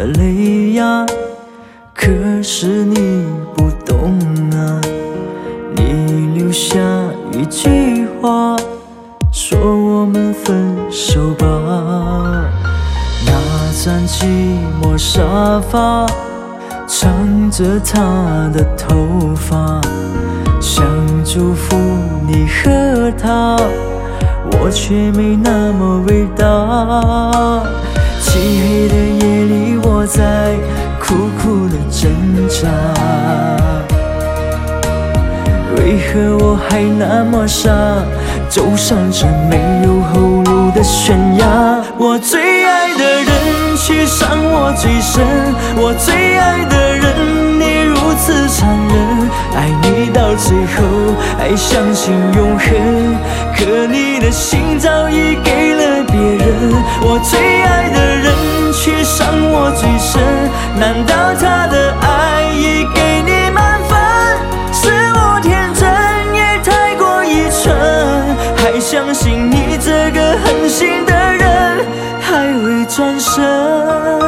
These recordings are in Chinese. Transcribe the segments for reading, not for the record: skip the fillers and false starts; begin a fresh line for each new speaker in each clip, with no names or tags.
的泪呀，可是你不懂啊。你留下一句话，说我们分手吧。那张寂寞沙发，藏着他的头发，想祝福你和他，我却没那么伟大。漆黑的夜里，我在苦苦的挣扎，为何我还那么傻，走上这没有后路的悬崖？我最爱的人却伤我最深，我最爱的人你如此残忍，爱你到最后还相信永恒，可你的心早已给了别人。我最爱的人却伤我最深，难道他的爱已给你满分？是我天真也太过愚蠢，还相信你这个狠心的人还会转身。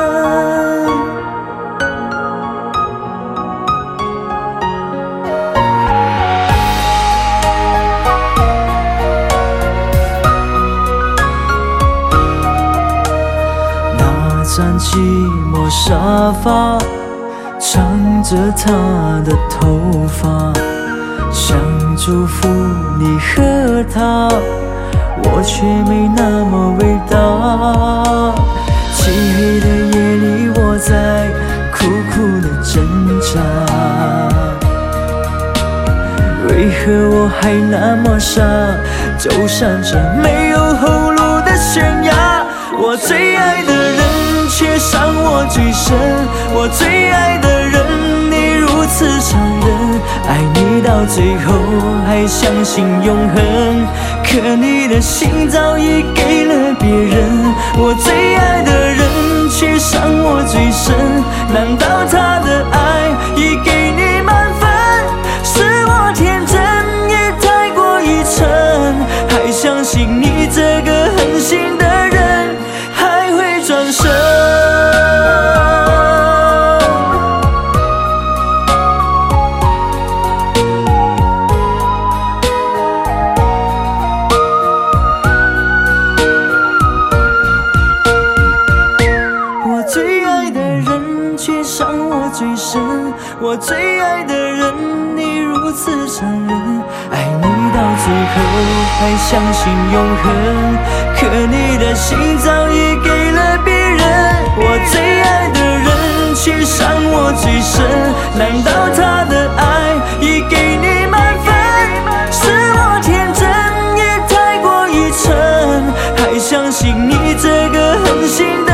那张寂寞沙发，藏着他的头发，想祝福你和他，我却没那么伟大。漆黑的夜里，我在苦苦的挣扎，为何我还那么傻，走上这没有后路的悬崖？我最爱的人却伤我最深，我最爱的人你如此残忍，爱你到最后还相信永恒，可你的心早已给了别人。我最爱的人却伤我最深，难道他的爱已给你满分？是我天真也太过愚蠢，还相信你这个狠心的人还会转身。我最爱的人却伤我最深，我最爱的人你如此残忍，爱你到最后还相信永恒，可你的心早已给了别人。我最爱的人却伤我最深，难道他的爱已给你满分？是我天真也太过愚蠢，还相信你这个狠心的